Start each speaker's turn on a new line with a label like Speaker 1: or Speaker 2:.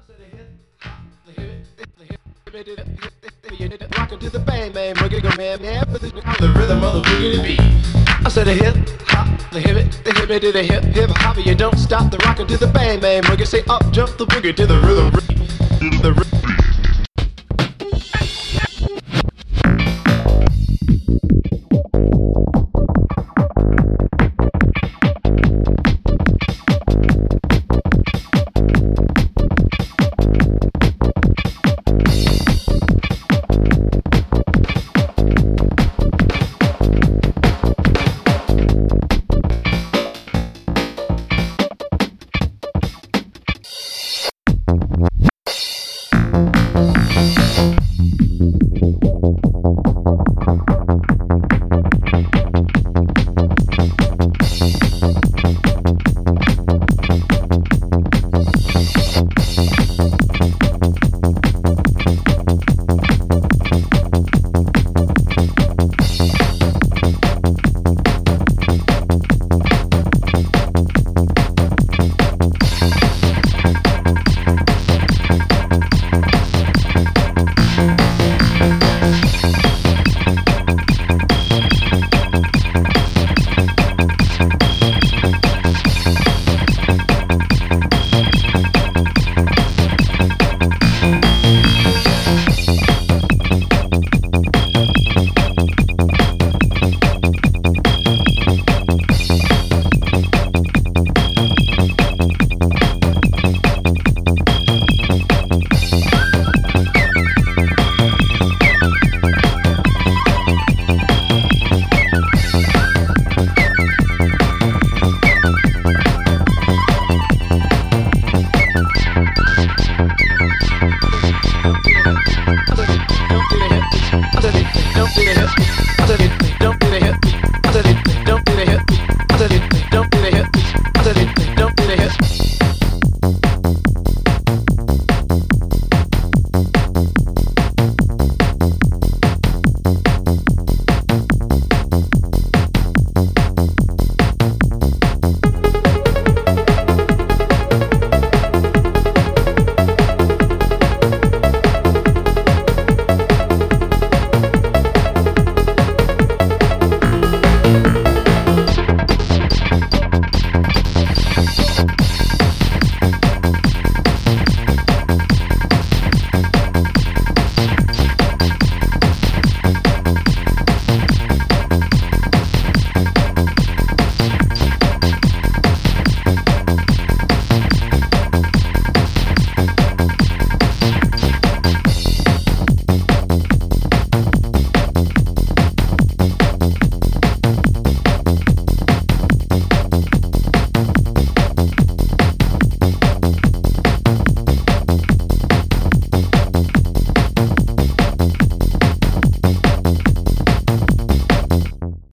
Speaker 1: Rockin' to the bang bang, boogie go man man, but the rhythm of the boogie beat. I said a hip hop, the hip it to the hip hip hop. You don't stop the rockin' to the bang bang, boogie. Say up jump the boogie to the rhythm. The rhythm. Don't do the hip.